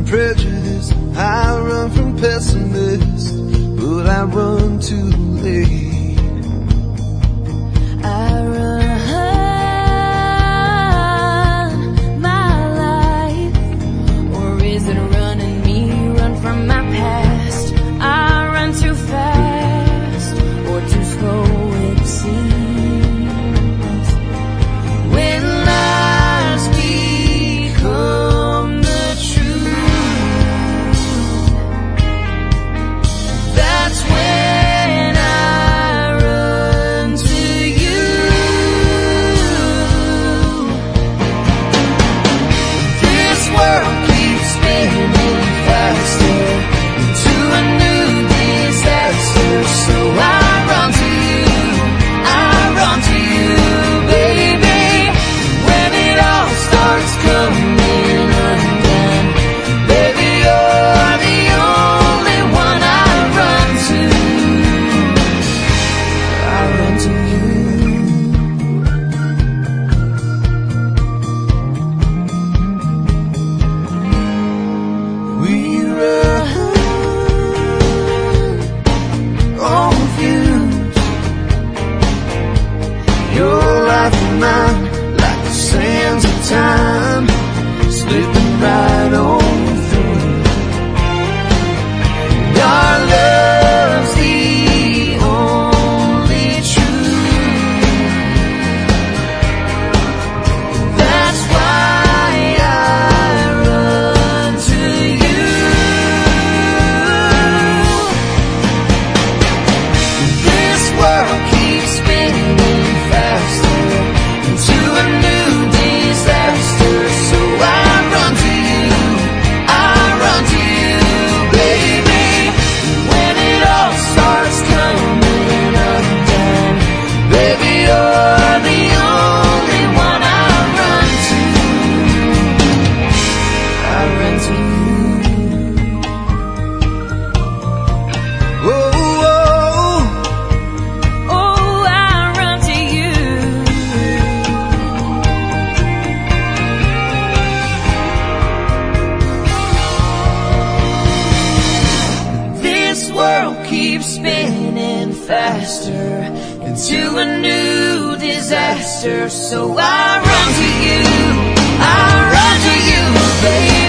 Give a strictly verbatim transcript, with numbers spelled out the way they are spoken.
prejudice, I run from pessimists, but I run too late. I run my life, or is it running me? Run from my past. I run too fast, or too slow it seems. When lies become the truth, that's when I run to you. This world keeps spinning faster into a new disaster, so I run to you, I run to you, baby. When it all starts coming undone, baby, you're the only one I run to. I run to you. We run on views, your life and mine, like the sands of time, slipping right on through. Our love's the only truth. That's why I run to you. This world keeps spinning faster into a new disaster, so I run to you, I run to you, baby. When it all starts coming undone, baby, you're the only one I run to. I run to you. Oh, oh, Oh, I run to you. this world keeps spinning faster into a new disaster, so I run to you, I run to you, baby.